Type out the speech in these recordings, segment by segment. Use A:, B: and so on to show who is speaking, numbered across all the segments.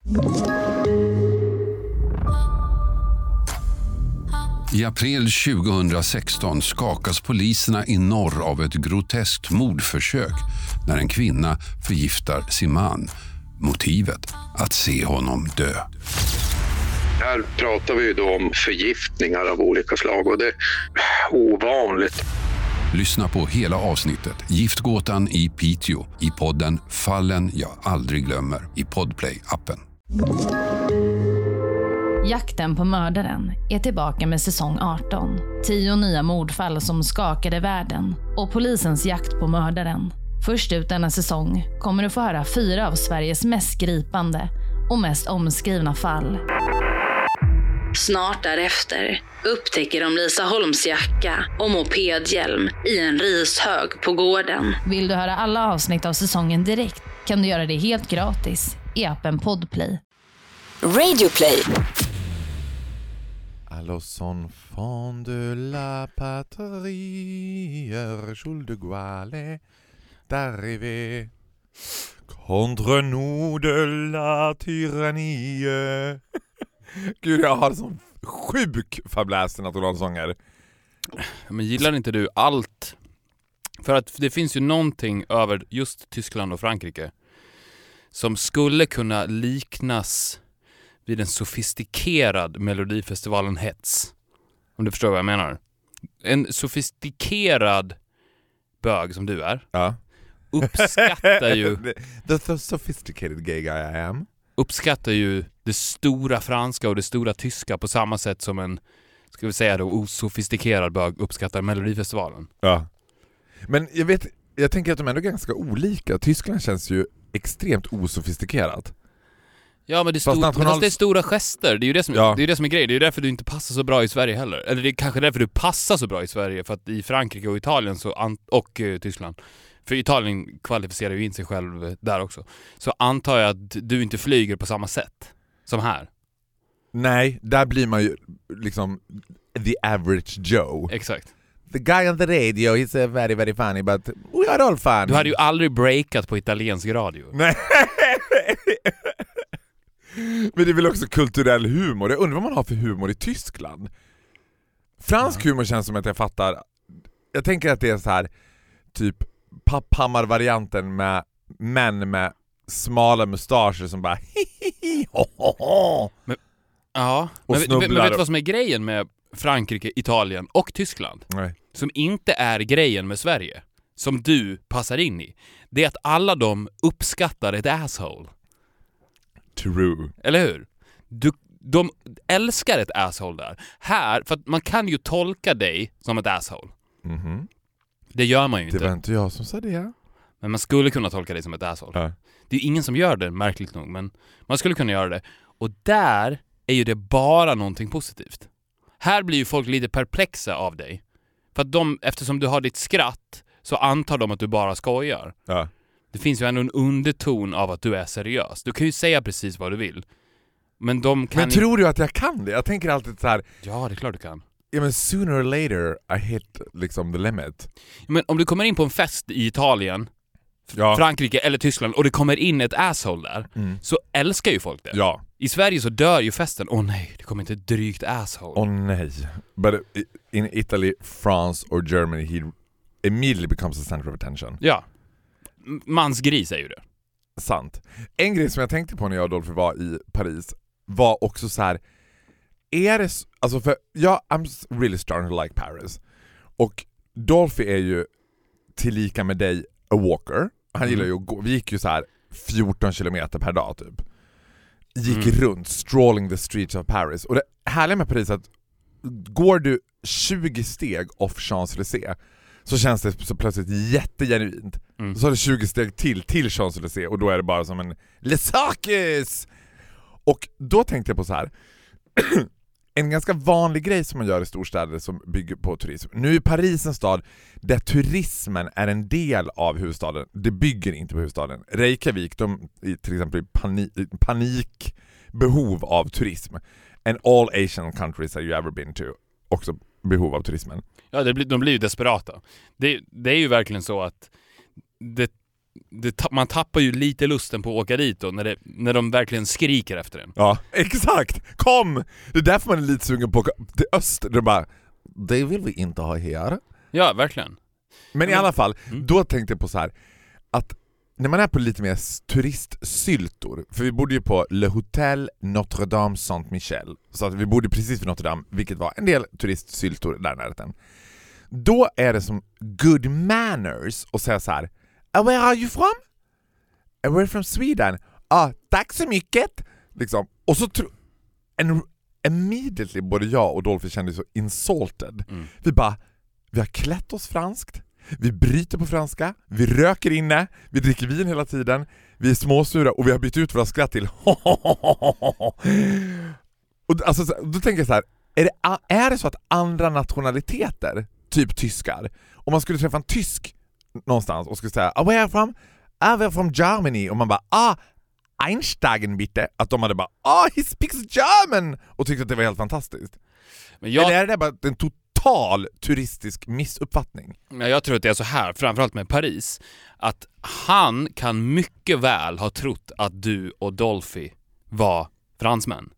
A: I april 2016 skakas poliserna i norr av ett groteskt mordförsök när en kvinna förgiftar sin man. Motivet att se honom dö.
B: Här pratar vi då om förgiftningar av olika slag och det är ovanligt.
A: Lyssna på hela avsnittet Giftgåtan i Piteå i podden Fallen jag aldrig glömmer i Podplay-appen.
C: Jakten på mördaren är tillbaka med säsong 18. 10 nya mordfall som skakade världen och polisens jakt på mördaren. Först ut denna säsong kommer du få höra 4 av Sveriges mest gripande och mest omskrivna fall. Snart därefter upptäcker de Lisa Holms jacka och mopedhjälm i en rishög på gården. Vill du höra alla avsnitt av säsongen direkt kan du göra det helt gratis i appen Podplay.
D: Radioplay.
E: Allons enfants de la patrie, Jules de Gaulle d'arriver contre nous de la tyrannie. Gud, jag har sån sjuk fabläs i nationalsånger.
F: Men gillar inte du allt? För att det finns ju någonting över just Tyskland och Frankrike som skulle kunna liknas vid en sofistikerad Melodifestivalen hets. Om du förstår vad jag menar. En sofistikerad bög som du är.
E: Ja.
F: Uppskattar ju
E: the sophisticated gay guy I am.
F: Uppskattar ju det stora franska och det stora tyska på samma sätt som en, ska vi säga då, osofistikerad bög uppskattar Melodifestivalen.
E: Ja. Men jag tänker att de är ändå ganska olika. Tyskland känns ju extremt osofistikerat.
F: Ja, men det är stora gester. Det är ju det som, det är det som är grejen. Det är därför du inte passar så bra i Sverige heller. Eller det är kanske därför du passar så bra i Sverige. För att i Frankrike och Italien och Tyskland, för Italien kvalificerar ju in sig själv där också, så antar jag att du inte flyger på samma sätt som här.
E: Nej, där blir man ju liksom the average Joe.
F: Exakt.
E: The guy on the radio, he's very, very funny, but we are all fun.
F: Du hade ju aldrig breakat på italiensk radio.
E: Nej. Men det är väl också kulturell humor. Jag undrar vad man har för humor i Tyskland. Fransk humor känns som att jag fattar. Jag tänker att det är så här typ Papphammar-varianten med män med smala mustascher som bara
F: men, ja, men vet du vad som är grejen med Frankrike, Italien och Tyskland?
E: Nej.
F: Som inte är grejen med Sverige, som du passar in i. Det är att alla de uppskattar ett asshole.
E: True.
F: Eller hur? De älskar ett asshole där. Här, för att man kan ju tolka dig som ett asshole.
E: Mhm.
F: Det gör man ju inte.
E: Det var inte jag som sa det.
F: Men man skulle kunna tolka dig som ett asshole.
E: Ja.
F: Det är ingen som gör det, märkligt nog. Men man skulle kunna göra det. Och där är ju det bara någonting positivt. Här blir ju folk lite perplexa av dig. För att eftersom du har ditt skratt så antar de att du bara skojar.
E: Ja.
F: Det finns ju ändå en underton av att du är seriös. Du kan ju säga precis vad du vill. Men
E: tror du att jag kan det? Jag tänker alltid så här.
F: Ja, det är klart du kan.
E: Ja, men sooner or later I hit liksom the limit.
F: Men om du kommer in på en fest i Italien, Frankrike eller Tyskland och det kommer in ett asshole där, så älskar ju folk det.
E: Ja.
F: I Sverige så dör ju festen. Nej, det kommer inte ett drygt asshole.
E: Nej. But in Italy, France or Germany he immediately becomes the center of attention.
F: Ja. Mans gris är ju det.
E: Sant. En grej som jag tänkte på när jag och Dolphy var i Paris var också så här. Är det alltså för I'm really starting to like Paris. Och Dolphy är ju tillika med dig a walker. Han gillar ju att gå. Vi gick ju så här 14 kilometer per dag typ. Gick runt, strolling the streets of Paris. Och det härliga med Paris är att går du 20 steg off Champs-Élysées så känns det så plötsligt jättegenuint. Så har du 20 steg till Champs-Élysées och då är det bara som en Les Arcs! Och då tänkte jag på så här. En ganska vanlig grej som man gör i storstäder som bygger på turism. Nu är Paris en stad där turismen är en del av huvudstaden. Det bygger inte på huvudstaden. Reykjavik, de är till exempel panikbehov av turism. And all Asian countries have you ever been to också behov av turismen.
F: Ja, de blir ju desperata. Det är ju verkligen så att man tappar ju lite lusten på att åka dit då, när de verkligen skriker efter en.
E: Ja, exakt. Kom! Det är därför man är lite sugen på till öst. Det bara, det vill vi inte ha här.
F: Ja, verkligen.
E: Men i alla fall, då tänkte jag på så här att när man är på lite mer turistsyltor, för vi bodde ju på Le Hotel Notre Dame Saint-Michel, så att vi bodde precis vid Notre Dame, vilket var en del turistsyltor där närheten. Då är det som good manners att säga så här: where are you from? We're from Sweden. Tack så mycket. Liksom. Och så immediately både jag och Dolphy kände så insulted. Vi har klätt oss franskt. Vi bryter på franska, vi röker inne, vi dricker vin hela tiden, vi är småsura och vi har bytt ut våra skratt till och alltså, då tänker jag så här, är det så att andra nationaliteter, typ tyskar, om man skulle träffa en tysk någonstans och skulle säga where are you from? We're from Germany, och man bara Einsteigen bitte, att de hade bara he speaks German och tyckte att det var helt fantastiskt. Men eller är det bara en total turistisk missuppfattning?
F: Jag tror att det är så här, framförallt med Paris, att han kan mycket väl ha trott att du och Dolphy var fransmän.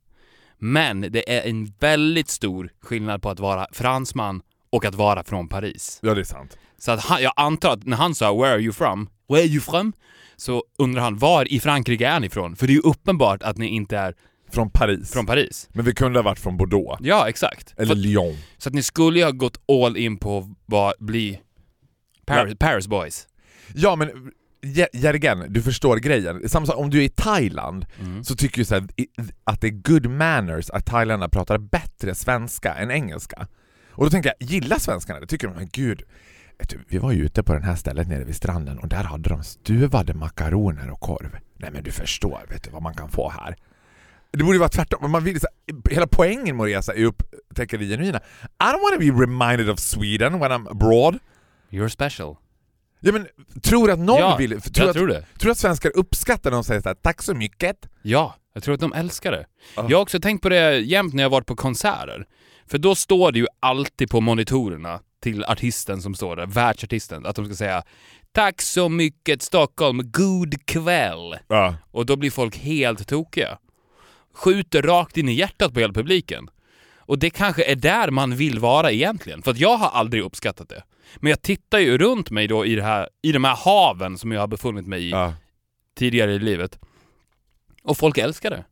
F: Men det är en väldigt stor skillnad på att vara fransman och att vara från Paris.
E: Ja, det är sant.
F: Så att jag antar att när han sa where are you from? Så undrar han, var i Frankrike är ni ifrån? För det är ju uppenbart att ni inte är
E: från Paris. Men vi kunde ha varit från Bordeaux.
F: Ja, exakt.
E: Eller Lyon.
F: Så att ni skulle ju ha gått all in på att bli Paris Boys.
E: Ja, men Jörgen, du förstår grejen. Samma sak, om du är i Thailand så tycker jag så här, att det är good manners att thailändarna pratar bättre svenska än engelska. Och då tänker jag, gillar svenskarna det? Tycker de, men gud, vi var ju ute på den här stället nere vid stranden och där hade de stuvade makaroner och korv. Nej, men du förstår, vet du vad man kan få här. Det borde ju vara tvärtom. Man vill, hela poängen med Resa är upptäcka det genuina. I don't want to be reminded of Sweden when I'm abroad.
F: You're special.
E: Ja, men tror att någon vill... Tror att svenskar uppskattar när de säger så här, tack så mycket?
F: Ja, jag tror att de älskar det. Jag har också tänkt på det jämt när jag varit på konserter. För då står det ju alltid på monitorerna till artisten som står där, världsartisten, att de ska säga tack så mycket Stockholm, god kväll.
E: Ja.
F: Och då blir folk helt tokiga. Skjuter rakt in i hjärtat på hela publiken. Och det kanske är där man vill vara egentligen. För att jag har aldrig uppskattat det. Men jag tittar ju runt mig då i de här haven som jag har befunnit mig i tidigare i livet. Och folk älskar det.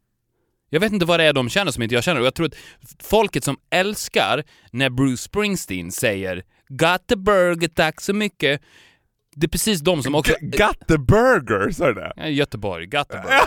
F: Jag vet inte vad det är de känner som inte jag känner. Och jag tror att folket som älskar när Bruce Springsteen säger got the burger, tack så mycket. Det är precis de som också...
E: Got the burger, så är det?
F: Ja, Göteborg, got the burger.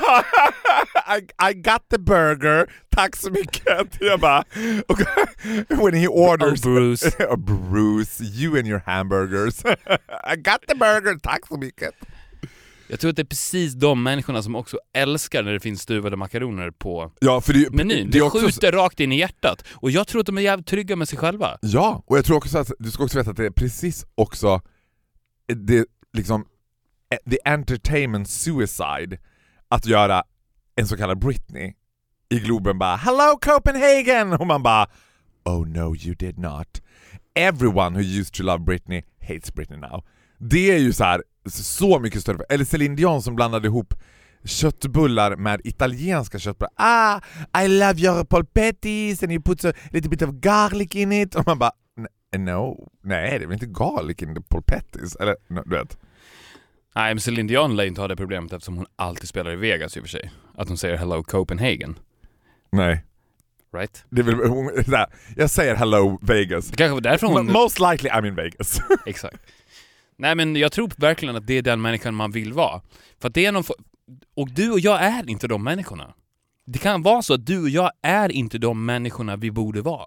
E: I got the burger, tack så mycket. Jag bara... when he orders...
F: Bruce.
E: Bruce, you and your hamburgers. I got the burger, tack så mycket.
F: Jag tror att det är precis de människorna som också älskar när det finns stuvade makaroner på menyn. Det skjuter rakt in i hjärtat. Och jag tror att de är jävligt trygga med sig själva.
E: Ja, och jag tror också att du ska också veta att det är precis också det liksom the entertainment suicide att göra en så kallad Britney i Globen bara hello Copenhagen, och man bara oh no you did not. Everyone who used to love Britney hates Britney now. Det är ju så mycket större. Eller Celine Dion som blandade ihop köttbullar med italienska köttbullar. I love your polpettis and you put a little bit of garlic in it. Och man bara nej, det är väl inte garlic in the polpettis. Eller, du vet.
F: Nej, men Celine Dion lär inte ha det problemet eftersom hon alltid spelar i Vegas i och för sig. Att hon säger hello Copenhagen.
E: Nej.
F: Right?
E: Det är väl, jag säger hello Vegas.
F: Det kanske var därför hon...
E: Most likely I'm in Vegas.
F: Exakt. Nej, men jag tror verkligen att det är den människan man vill vara. För att det är någon... Och du och jag är inte de människorna. Det kan vara så att du och jag är inte de människorna vi borde vara.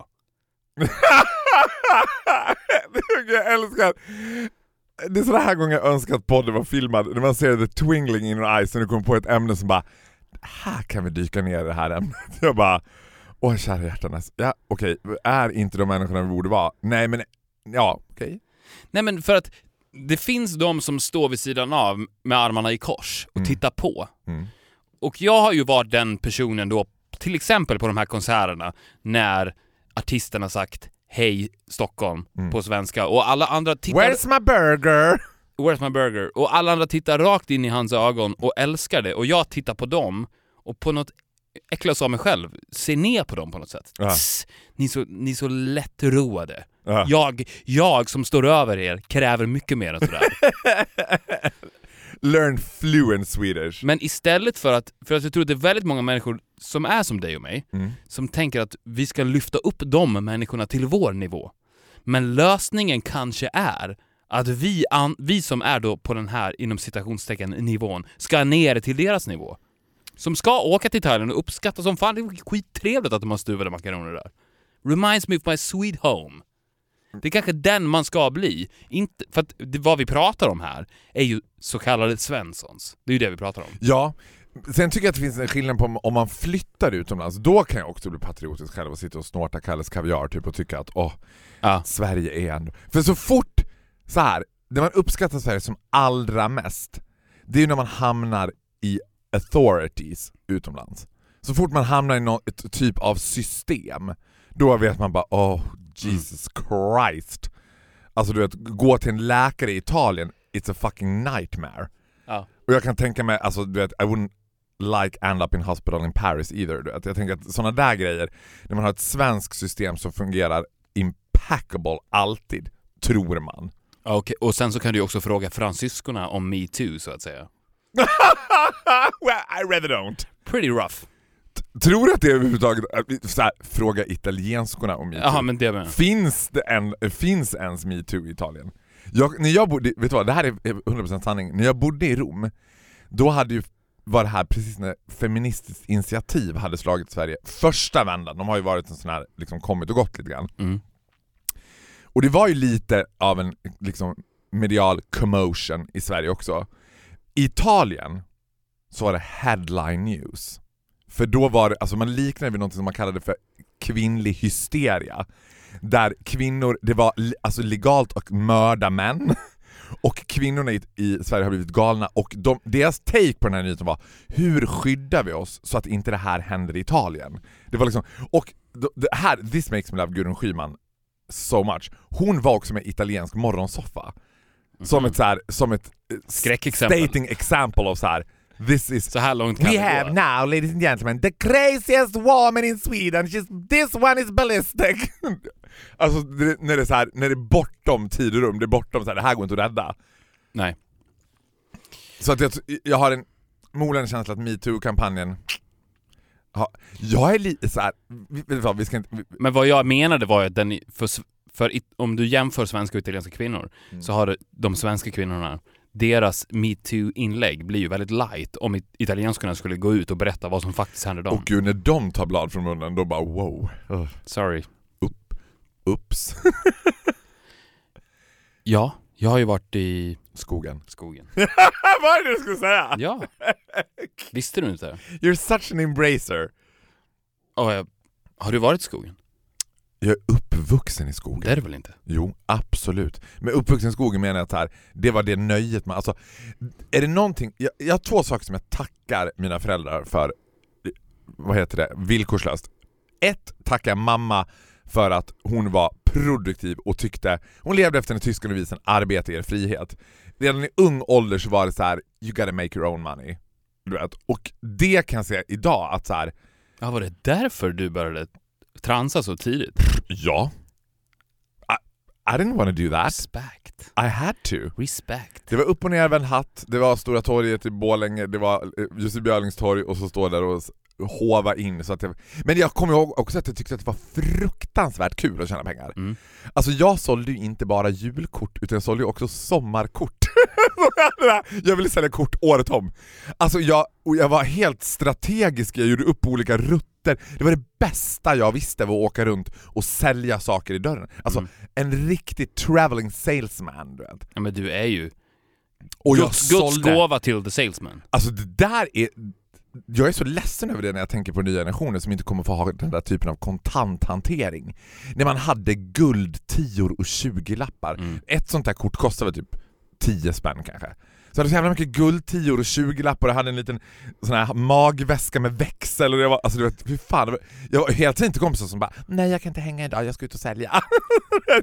E: Jag älskar. Det är sådana här gånger jag önskar att podden var filmad. När man ser the twinkling in your eyes och du kommer på ett ämne som bara här kan vi dyka ner i det här ämnet. Jag bara åh kära hjärtanes. Ja, okej. Är inte de människorna vi borde vara? Nej, men ja, okej.
F: Nej, men för att det finns de som står vid sidan av med armarna i kors och tittar på. Och jag har ju varit den personen då, till exempel på de här konserterna, när artisterna sagt hej Stockholm på svenska och alla andra tittar...
E: Where's my burger?
F: Where's my burger? Och alla andra tittar rakt in i hans ögon och älskar det. Och jag tittar på dem och på något äcklas av mig själv ser ner på dem på något sätt. Ni är så lättroade. Jag som står över er kräver mycket mer än sådär.
E: Learn fluent Swedish.
F: Men istället för att jag tror att det är väldigt många människor som är som dig och mig som tänker att vi ska lyfta upp de människorna till vår nivå. Men lösningen kanske är att vi som är då på den här inom citationstecken nivån ska ner till deras nivå. Som ska åka till Thailand och uppskatta som fan. Det är skittrevligt att de har stuvade makaroner där. Reminds me of my sweet home. Det är kanske den man ska bli. Inte, för att vad vi pratar om här är ju så kallade Svenssons. Det är ju det vi pratar om.
E: Ja, sen tycker jag att det finns en skillnad på om man flyttar utomlands. Då kan jag också bli patriotisk själv och sitta och snorta Kalles kaviar typ och tycka att Sverige är ändå. För så fort så här, det man uppskattar Sverige som allra mest, det är ju när man hamnar i authorities utomlands. Så fort man hamnar i något typ av system, då vet man bara Jesus Christ. Alltså du vet, gå till en läkare i Italien, it's a fucking nightmare.
F: Ja.
E: Och jag kan tänka mig, alltså du vet, I wouldn't like end up in hospital in Paris either. Du vet. Jag tänker att sådana där grejer, när man har ett svenskt system som fungerar impeccable alltid, tror man.
F: Okay. Och sen så kan du också fråga fransyskorna om Me Too så att säga.
E: Well, I rather don't.
F: Pretty rough.
E: Tror du att det är överhuvudtaget så här, fråga italienskorna om Me Too?
F: Jaha, men det med.
E: Finns ens Me Too i Italien? När jag bodde, vet du vad, det här är 100% sanning. När jag bodde i Rom, då var det här precis när Feministiskt initiativ hade slagit Sverige första vändan. De har ju varit en sån här, liksom kommit och gått lite grann. Och det var ju lite av en liksom medial commotion i Sverige också. I Italien så var det headline news. För då var det, alltså man liknade vid något som man kallade för kvinnlig hysteria. Där kvinnor, det var alltså legalt att mörda män. Och kvinnorna i Sverige har blivit galna. Och deras take på den här nyheten var: hur skyddar vi oss så att inte det här händer i Italien? Det var liksom, och det här, this makes me love Gudrun Schyman so much. Hon var också med italiensk morgonsoffa. Som ett
F: skräckexempel.
E: Stating example of så här. This is
F: så här långt kan
E: we have
F: gå.
E: now, ladies and gentlemen, the craziest woman in Sweden. This one is ballistic. Alltså när det är så här, när det är bortom tid och rum, det är bortom så här, det här går inte att rädda.
F: Nej.
E: Så att jag har en molande känsla att MeToo-kampanjen. Jag är lite så här, vi ska inte.
F: Men vad jag menade var att den om du jämför svenska och italienska kvinnor så har de svenska kvinnorna, deras MeToo-inlägg blir ju väldigt light om italienskarna skulle gå ut och berätta vad som faktiskt händer dem.
E: Och gud, när de tar blad från munnen, då bara wow.
F: Sorry.
E: Ups.
F: Ja, jag har ju varit i
E: skogen.
F: Vad
E: är det du skulle säga?
F: Ja. Visste du inte?
E: You're such an embracer.
F: Har du varit i skogen?
E: Jag är uppvuxen i skogen.
F: Det är det väl inte?
E: Jo, absolut. Men uppvuxen i skogen menar jag att här, det var det nöjet med. Alltså, är det någonting, jag har två saker som jag tackar mina föräldrar för, villkorslöst. Ett, tackar mamma för att hon var produktiv och tyckte, hon levde efter den tyska devisen arbete er frihet. Redan i ung ålder så var det så här: you gotta make your own money. Du vet. Och det kan jag säga idag att så här.
F: Ja, var det därför du började transa så tidigt?
E: Ja. I didn't want to do that.
F: Respect.
E: I had to.
F: Respect.
E: Det var upp och ner en hatt, det var Stora torget i Borlänge, det var Jussi Björlings torg och så står där och hova in så att men jag kommer ihåg också att jag tyckte att det var fruktansvärt kul att tjäna pengar. Alltså jag sålde ju inte bara julkort utan jag sålde ju också sommarkort. Jag ville sälja kort året om. Alltså jag var helt strategisk, jag gjorde upp olika rutter. Det var det bästa jag visste, var att åka runt och sälja saker i dörren. Alltså en riktig traveling salesman, du vet.
F: Ja, men du är ju
E: och
F: Guds gåva till the salesman.
E: Alltså det där är, jag är så ledsen över det när jag tänker på nya generationer som inte kommer få ha den där typen av kontanthantering. När man hade guld 10 och 20-lappar. Ett sånt där kort kostade typ 10 spänn kanske. Så hade så jävla mycket guld 10 och 20-lappar och hade en liten sån här magväska med växel och det var, alltså du vet, hur fan, jag var helt inte kompisar som bara, nej jag kan inte hänga idag, jag ska ut och sälja. Jag bara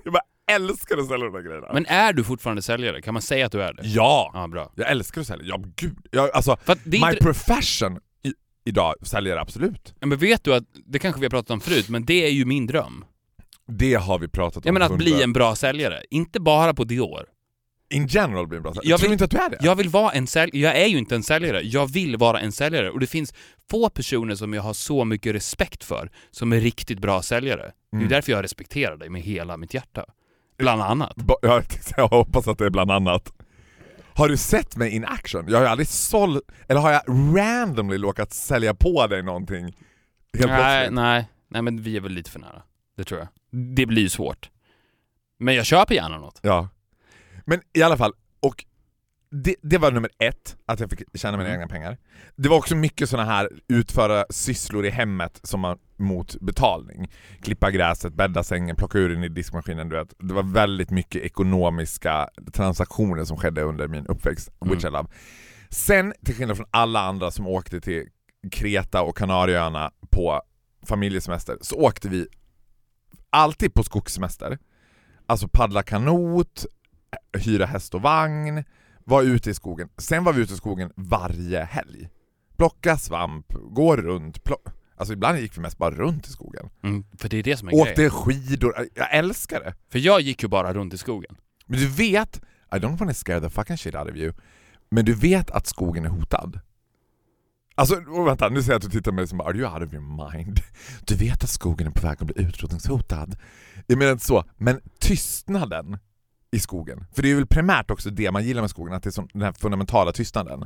E: älskar att sälja de där grejerna.
F: Men är du fortfarande säljare? Kan man säga att du är det?
E: Ja,
F: Bra.
E: jag älskar att sälja. Ja, gud. Alltså, my profession idag säljer absolut.
F: Men vet du att, det kanske vi har pratat om förut, men det är ju min dröm.
E: Det har vi pratat om.
F: Jag menar att bli en bra säljare. Inte bara på Dior.
E: In general blir en bra säljare. Jag tror inte att du är det.
F: Jag vill vara en säljare. Jag är ju inte en säljare. Jag vill vara en säljare. Och det finns få personer som jag har så mycket respekt för som är riktigt bra säljare. Det är därför jag respekterar dig med hela mitt hjärta. Bland annat.
E: Jag hoppas att det är bland annat. Har du sett mig in action? Jag har ju aldrig sålt, eller har jag randomly råkat sälja på dig någonting helt plötsligt?
F: Nej, men vi är väl lite för nära. Det tror jag. Det blir ju svårt. Men jag köper gärna något.
E: Ja. Men i alla fall, och det var nummer 1, att jag fick tjäna mina egna pengar. Det var också mycket såna här utföra sysslor i hemmet som man mot betalning. Klippa gräset, bädda sängen, plocka ur den i diskmaskinen, du vet. Det var väldigt mycket ekonomiska transaktioner som skedde under min uppväxt, which I love. Sen, till skillnad från alla andra som åkte till Kreta och Kanarieöarna på familjesemester, så åkte vi alltid på skogssemester. Alltså paddla kanot, hyra häst och vagn, var ute i skogen. Sen var vi ute i skogen varje helg. Plocka svamp, gå runt. Alltså ibland gick vi mest bara runt i skogen.
F: För det är det som är
E: åkte skidor. Jag älskar det.
F: För jag gick ju bara runt i skogen.
E: Men du vet, I don't want to scare the fucking shit out of you, men du vet att skogen är hotad. Alltså, vänta, nu säger jag att du tittar på mig som, are you out of your mind? Du vet att skogen är på väg att bli utrotningshotad. Jag menar inte så, men tystnaden i skogen. För det är väl primärt också det man gillar med skogen, att det är som den här fundamentala tystnaden.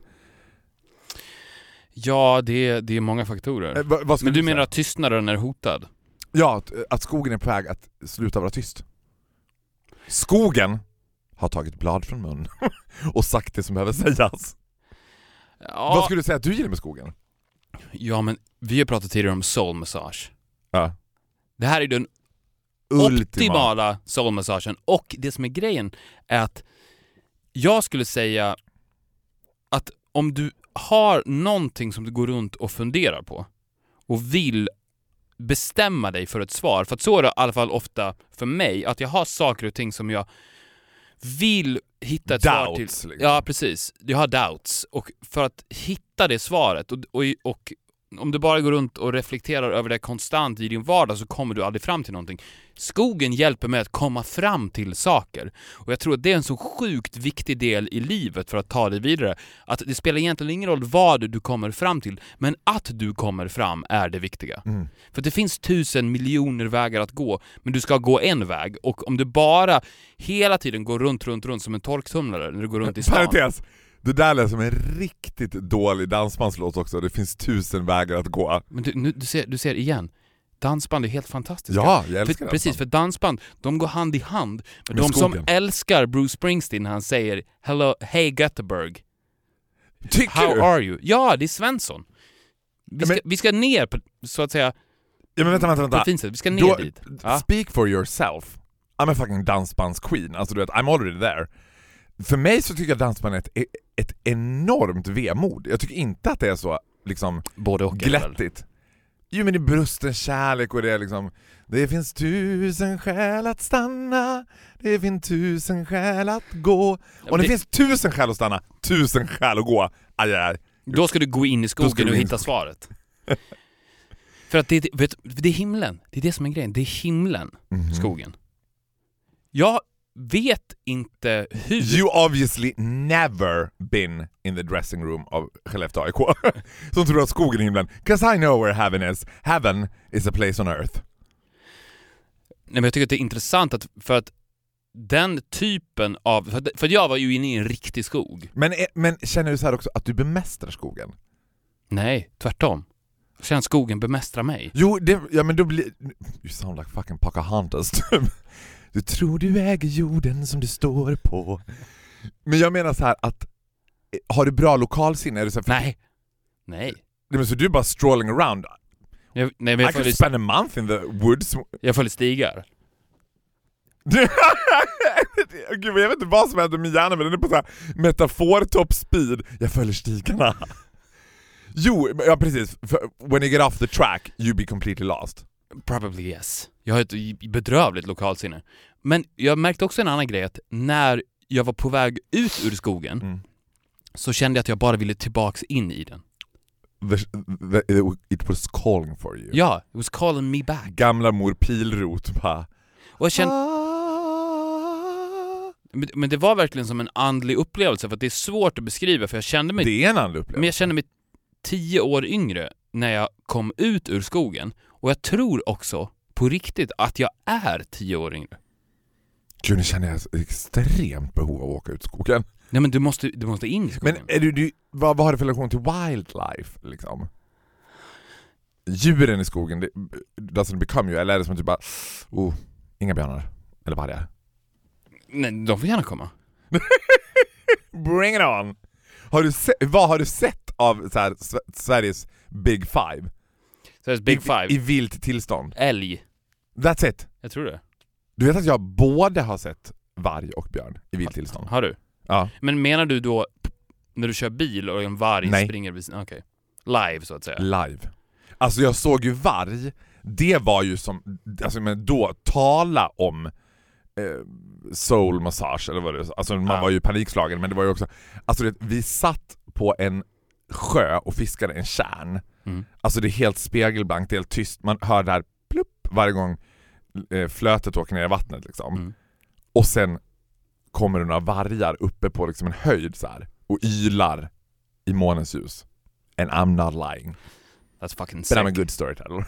F: Ja, det är många faktorer. Men du menar att tystnaden är hotad?
E: Ja, att skogen är på väg att sluta vara tyst. Skogen har tagit blad från mun och sagt det som behöver sägas. Ja. Vad skulle du säga att du gillar med skogen?
F: Ja, men vi har pratat tidigare om soul massage.
E: Ja.
F: Det här är den optimala soul massagen. Och det som är grejen är att jag skulle säga att om du har någonting som du går runt och funderar på och vill bestämma dig för ett svar, för att så är det i alla fall ofta för mig, att jag har saker och ting som jag vill hitta ett svar till. Liksom. Ja, precis. Jag har doubts. Och för att hitta det svaret och om du bara går runt och reflekterar över det konstant i din vardag, så kommer du aldrig fram till någonting. Skogen hjälper mig att komma fram till saker. Och jag tror att det är en så sjukt viktig del i livet för att ta dig vidare. Att det spelar egentligen ingen roll vad du kommer fram till, men att du kommer fram är det viktiga. För det finns 1000 miljoner vägar att gå, men du ska gå en väg. Och om du bara hela tiden går runt som en torktumlare när du går runt i stan.
E: Parentes. Det där lät som en riktigt dålig dansbandslåt också. Det finns 1000 vägar att gå.
F: Men du ser igen. Dansband är helt fantastiska.
E: Ja, jag älskar dansband.
F: Precis, för dansband, de går hand i hand. Men de som älskar Bruce Springsteen när han säger hello, hey Göteborg.
E: Tycker du?
F: How are you? Ja, det är Svensson. Vi ska ner på, så att säga.
E: Ja, men vänta.
F: Vi ska ner dit.
E: Speak for yourself. I'm a fucking dansbandsqueen. Alltså du vet, I'm already there. För mig så tycker jag dansband är ett enormt vemod. Jag tycker inte att det är så liksom
F: både och
E: glättigt. Jo, men det är brustens kärlek och det är liksom, det finns 1000 skäl att stanna, det finns 1000 skäl att gå. Och det finns 1000 skäl att stanna, 1000 skäl att gå. Aj.
F: Då ska du gå in i skogen och hitta svaret. För att det är himlen. Det är det som är grejen. Det är himlen, skogen. Jag vet inte hur.
E: You obviously never been in the dressing room of Skellefteå AIK. Som tror att skogen är himlen. 'Cause I know where heaven is. Heaven is a place on earth.
F: Nej, men jag tycker att det är intressant för att den typen av... För jag var ju inne i en riktig skog.
E: Men känner du så här också att du bemästrar skogen?
F: Nej, tvärtom. Jag känner att skogen bemästrar mig.
E: Jo, men då blir... You sound like fucking Pocahontas. Du tror du äger jorden som du står på. Men jag menar så här att har du bra lokalsinne? Är du så här,
F: Nej.
E: Men så du är bara strolling around. I could spend a month in the woods.
F: Jag följer stigar.
E: Gud, jag vet inte vad som händer med hjärnan, men den är på så här metafor top speed. Jag följer stigarna. Jo, ja precis. When you get off the track, you be completely lost.
F: Probably yes. Jag har ett bedrövligt lokalsinne. Men jag märkte också en annan grej, att när jag var på väg ut ur skogen så kände jag att jag bara ville tillbaks in i den.
E: It was calling for you.
F: Ja, it was calling me back.
E: Gamla mor Pilrot bara...
F: Och jag kände... Men det var verkligen som en andlig upplevelse, för att det är svårt att beskriva, för jag kände mig...
E: Det är en andlig upplevelse.
F: Men jag kände mig 10 år yngre när jag kom ut ur skogen. Och jag tror också på riktigt att jag är 10 år yngre.
E: Gud, nu känner jag ett extremt behov av att åka ut i skogen.
F: Nej, men du måste in i skogen.
E: Men är vad har du för relation till wildlife liksom? Djuren i skogen, det doesn't become you, eller är det som typ bara inga björnar eller vargar?
F: Nej, de får gärna komma.
E: Bring it on. Vad har du sett av så här, Sveriges Big Five?
F: Sveriges Big Five?
E: I vilt tillstånd.
F: Älg.
E: That's it.
F: Jag tror det.
E: Du vet att jag både har sett varg och björn i vilt tillstånd.
F: Har du?
E: Ja.
F: Men menar du då när du kör bil och en varg
E: Nej.
F: springer vid... Okej. Live så att säga.
E: Live. Alltså jag såg ju varg. Det var ju som, alltså men då tala om soul massage eller vad det är. Alltså man var ju panikslagen, men det var ju också, alltså vi satt på en sjö och fiskade en kärn. Alltså det är helt spegelblankt, det är helt tyst. Man hör där plupp varje gång flötet åker ner i vattnet liksom. Och sen kommer det några vargar uppe på liksom en höjd så här och ylar i månens ljus. And I'm not lying.
F: That's fucking
E: But
F: sick.
E: I'm a good storyteller.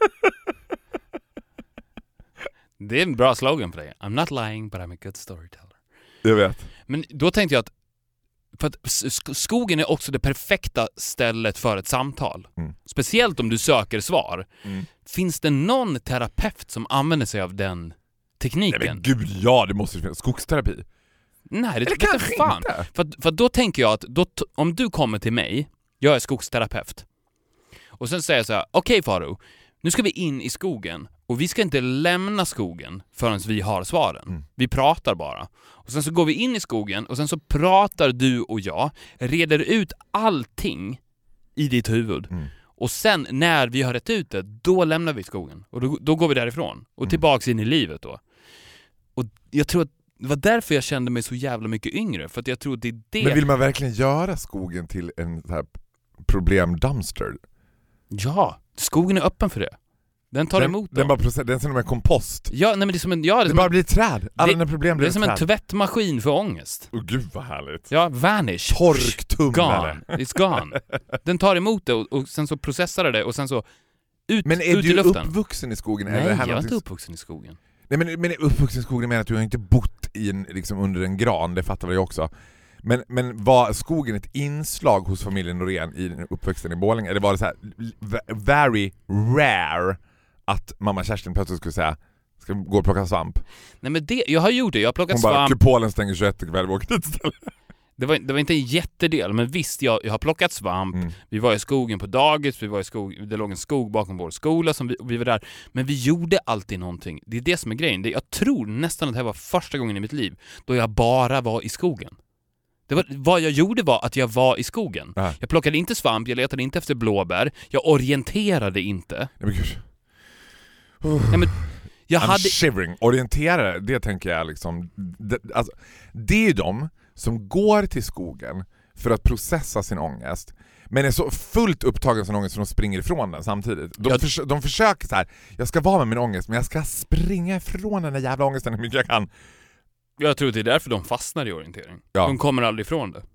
F: Det är en bra slogan för dig. I'm not lying, but I'm a good storyteller.
E: Jag vet.
F: Men då tänkte jag att, för att skogen är också det perfekta stället för ett samtal. Speciellt om du söker svar. Finns det någon terapeut som använder sig av den tekniken?
E: Nej, men gud, ja, det måste finnas skogsterapi.
F: Nej, det
E: eller
F: vet jag
E: kanske
F: fan.
E: inte.
F: För då tänker jag att om du kommer till mig, jag är skogsterapeut, och sen säger jag så här: okej, Faro, nu ska vi in i skogen och vi ska inte lämna skogen förrän vi har svaren. Vi pratar bara. Och sen så går vi in i skogen och sen så pratar du och jag, reder ut allting i ditt huvud. Och sen när vi har rätt ut det, då lämnar vi skogen. Och då går vi därifrån. Och tillbaks in i livet då. Och jag tror att det var därför jag kände mig så jävla mycket yngre. För att jag tror att det är det...
E: Men vill man verkligen göra skogen till en så här problem-dumpster?
F: Ja, skogen är öppen för det. Den tar emot dem.
E: Den är som en kompost.
F: Ja, nej, men det är som en... Ja,
E: det bara blir träd. Alla dina problem blir
F: det är som en tvättmaskin för ångest.
E: Gud vad härligt.
F: Ja, vanish.
E: Torktumlare.
F: Gone. It's gone. Den tar emot det och sen så processar det och sen så ut,
E: men är
F: ut
E: du
F: i luften.
E: Uppvuxen i skogen?
F: Nej,
E: eller
F: jag är inte uppvuxen i skogen.
E: Nej, men uppvuxen i skogen menar att du har inte bott i en, liksom under en gran, det fattar väl jag också. Men var skogen ett inslag hos familjen Norén i uppväxten i Borlänge? Eller var det så här very rare att mamma Kerstin plötsligt skulle säga ska gå och plocka svamp?
F: Nej, men jag har gjort det. Jag har plockat
E: svamp. Hon bara,
F: Kupolen
E: stänger 21 ikväll, vi åker dit istället.
F: Det var inte en jättedel, men visst, jag har plockat svamp. Vi var i skogen på dagis, det låg en skog bakom vår skola som vi var där. Men vi gjorde alltid någonting. Det är det som är grejen. Jag tror nästan att det här var första gången i mitt liv då jag bara var i skogen. Vad jag gjorde var att jag var i skogen. Jag plockade inte svamp, jag letade inte efter blåbär, jag orienterade inte.
E: Nej, men gud.
F: Nej, men
E: shivering. Orienterare, det tänker jag liksom. Det är de som går till skogen för att processa sin ångest, men är så fullt upptagen sin ångest som de springer ifrån den samtidigt. De försöker så här: jag ska vara med min ångest, men jag ska springa ifrån den där jävla ångesten hur mycket jag kan.
F: Jag tror att det är därför de fastnar i orientering.
E: Ja.
F: De kommer aldrig ifrån det.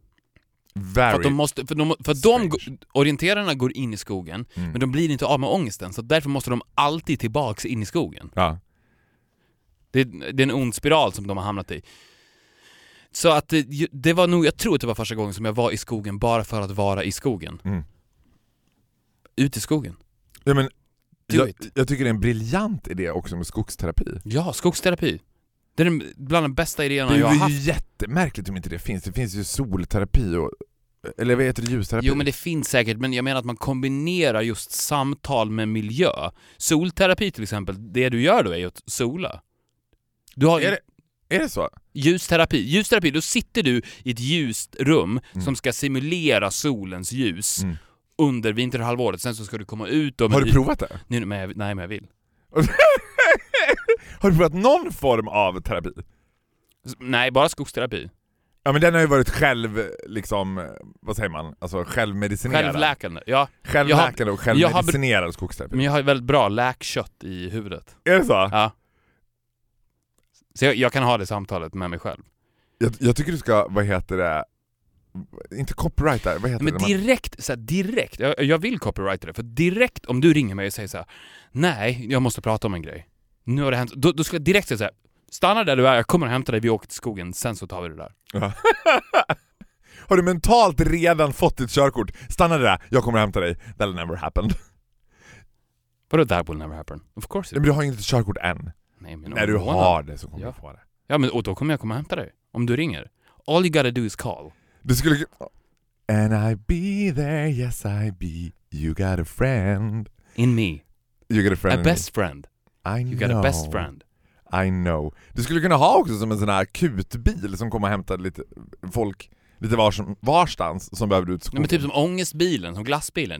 E: Very
F: orienterarna går in i skogen, men de blir inte av med ångesten, så därför måste de alltid tillbaks in i skogen.
E: Ja.
F: Det är en ond spiral som de har hamnat i. Så att det var nog, jag tror att det var första gången som jag var i skogen bara för att vara i skogen. Ut i skogen.
E: Ja, men jag tycker det är en briljant idé också med skogsterapi.
F: Ja, skogsterapi. Det är bland de bästa idéerna jag har haft.
E: Det är ju jättemärkligt om inte det finns. Det finns ju solterapi och... Eller vad heter det? Ljusterapi?
F: Jo, men det finns säkert. Men jag menar att man kombinerar just samtal med miljö. Solterapi till exempel. Det du gör då är ju att sola. Du har
E: är det så?
F: Ljusterapi, då sitter du i ett ljust rum som ska simulera solens ljus under vinterhalvåret. Sen så ska du komma ut och...
E: Har du provat det?
F: Nej, men jag vill.
E: Har du provat någon form av terapi?
F: Nej, bara skogsterapi.
E: Ja, men den har ju varit liksom, vad säger man? Alltså självmedicinerad.
F: Självläkande, ja.
E: Självläkande och självmedicinerad skogsterapi.
F: Men jag har ju väldigt bra läkkött i huvudet.
E: Är det så?
F: Ja. Så jag kan ha det samtalet med mig själv.
E: Jag tycker du ska, vad heter det? Inte copyrighta, vad heter
F: men
E: det?
F: Direkt, jag vill copyrighta det. För direkt om du ringer mig och säger så här: nej, jag måste prata om en grej. Nu har det hänt. Då ska jag direkt säga så här: stanna där du är, jag kommer att hämta dig, vi åker till skogen, sen så tar vi det där.
E: Ja. Har du mentalt redan fått ditt körkort? Stanna där, jag kommer att hämta dig. That'll never happen.
F: Vadå that will never happen? Of course it
E: Men du har inte ett körkort än.
F: Nej, men
E: när du har det så kommer du få det.
F: Ja, men och då kommer jag komma och hämta dig. Om du ringer. All you gotta do is call.
E: Du skulle... And I be there, yes I be. You got a friend.
F: In me.
E: You got a friend.
F: A best friend.
E: I
F: You
E: know.
F: got a best friend.
E: I know. Du skulle kunna ha också som en sån här akutbil som kommer och hämtar lite folk lite varstans som behöver ut skogen.
F: Men typ som ångestbilen, som glassbilen.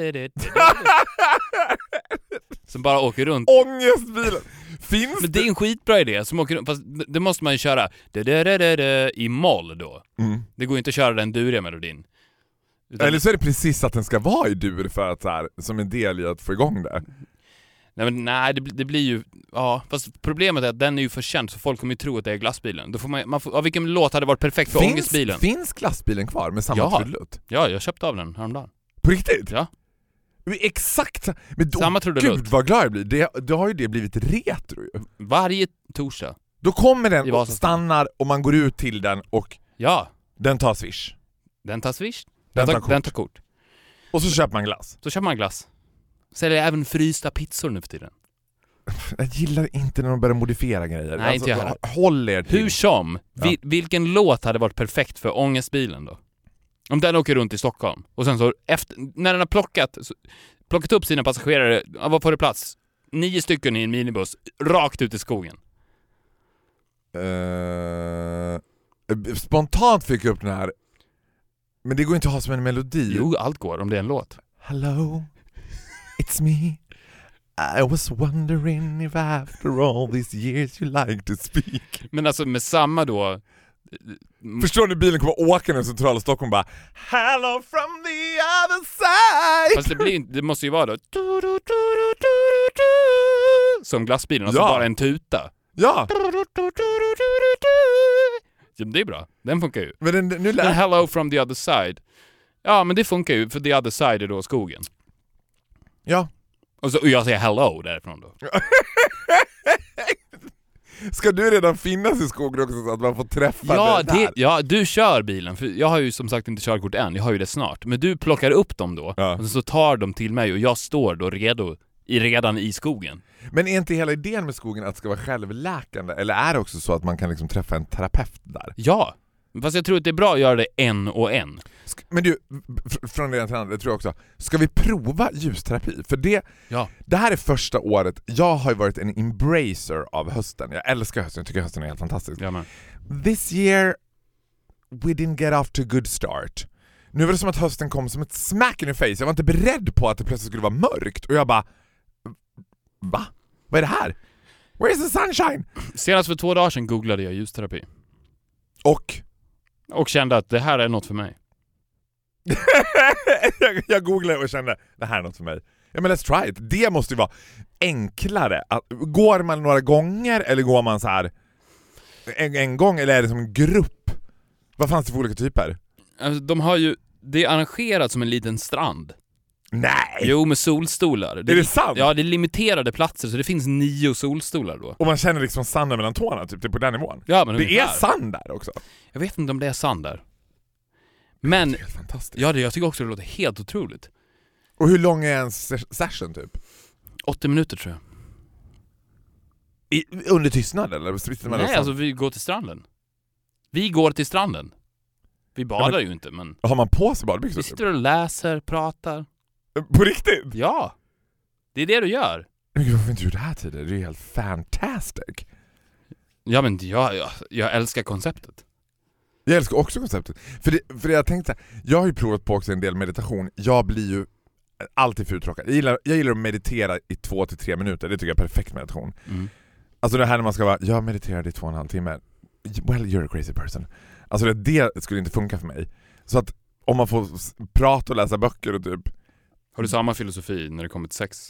F: Som bara åker runt.
E: Ångestbilen! Finns
F: men det är en skitbra idé som åker runt, fast det måste man ju köra i moll då. Det går ju inte att köra den duriga melodin.
E: Eller så är det precis att den ska vara i dur för att så här, som en del i att få igång det.
F: Nej, det blir ju... Ja, fast problemet är att den är ju för känd så folk kommer ju tro att det är glassbilen. Då får man får, vilken låt hade varit perfekt för ångestbilen?
E: Finns glassbilen kvar med samma trudelutt?
F: Ja, jag köpte av den häromdagen.
E: På riktigt?
F: Ja.
E: Exakt. Men då,
F: samma trudelutt.
E: Gud vad glad jag blir. Då har ju det blivit retro.
F: Varje torsdag.
E: Då kommer den och stannar och man går ut till den och den tar swish.
F: Den tar swish.
E: Den
F: tar kort.
E: Och så köper man glass.
F: Säljer även frysta pizzor nu för tiden.
E: Jag gillar inte när de börjar modifiera grejer.
F: Nej, inte jag heller.
E: Håll er till.
F: Hur som, vilken låt hade varit perfekt för ångestbilen då? Om den åker runt i Stockholm och sen så när den har plockat upp sina passagerare, vad får det plats? 9 stycken i en minibus rakt ut i skogen.
E: Spontant fick jag upp den här. Men det går inte att ha som en melodi.
F: Jo, allt går om det är en låt.
E: Hello, it's me. I was wondering if after all these years you like to speak.
F: Men alltså med samma då...
E: Förstår ni bilen kommer åka i centrala Stockholm bara hello from the other side.
F: Fast det måste ju vara då som glassbilen, alltså bara en tuta.
E: Ja.
F: Det är bra, den funkar ju.
E: Men nu
F: hello from the other side. Ja, men det funkar ju för the other side är då skogen.
E: Ja.
F: Och jag säger hello därifrån då.
E: Ska du redan finnas i skogen också så att man får träffa det där?
F: Ja, du kör bilen. För jag har ju som sagt inte körkort än. Jag har ju det snart. Men du plockar upp dem då. Ja. Och så tar de till mig och jag står då redan i skogen.
E: Men är inte hela idén med skogen att det ska vara självläkande? Eller är det också så att man kan liksom träffa en terapeut där?
F: Ja, fast jag tror att det är bra att göra det en och en.
E: Men du, från det till andra, det tror jag också. Ska vi prova ljusterapi? För det här är första året. Jag har ju varit en embracer av hösten. Jag älskar hösten, jag tycker hösten är helt fantastisk.
F: Ja,
E: This year we didn't get off to a good start. Nu var det som att hösten kom som ett smack in the face. Jag var inte beredd på att det plötsligt skulle vara mörkt. Och jag bara, va? Vad är det här? Where is the sunshine?
F: Senast för 2 dagar sedan googlade jag ljusterapi. Och kände att det här är något för mig.
E: Jag googlade och kände, det här är något för mig. Ja, men let's try it. Det måste ju vara enklare. Går man några gånger eller går man så här en gång, eller är det som en grupp? Vad fanns det för olika typer?
F: Alltså, det är arrangerat som en liten strand.
E: Nej!
F: Jo, med solstolar.
E: Är det sant?
F: Ja, det är limiterade platser så det finns 9 solstolar då.
E: Och man känner liksom sanden mellan tårna, typ på den nivån.
F: Ja, men
E: det är sand där också.
F: Jag vet inte om det är sand där. Men
E: det är helt fantastiskt.
F: Ja, jag tycker också det låter helt otroligt.
E: Och hur lång är en session typ?
F: 80 minuter tror jag.
E: Under tystnad eller?
F: Nej, alltså vi går till stranden. Vi badar ju inte, men...
E: Har man på sig badbyxor?
F: Vi sitter och läser, pratar.
E: På riktigt?
F: Ja. Det är det du gör.
E: Men gud, varför inte gjort det här tidigare? Det är helt fantastic.
F: Ja, men jag älskar konceptet.
E: Jag älskar också konceptet. För jag tänkte, jag har ju provat på också en del meditation. Jag blir ju alltid för uttråkad. Jag gillar att meditera i 2 till 3 minuter. Det tycker jag är perfekt meditation. Alltså det här när man ska vara, jag mediterade i 2,5 timmar. Well, you're a crazy person. Alltså det skulle inte funka för mig. Så att om man får prata och läsa böcker och typ...
F: Har du samma filosofi när det kommer till sex?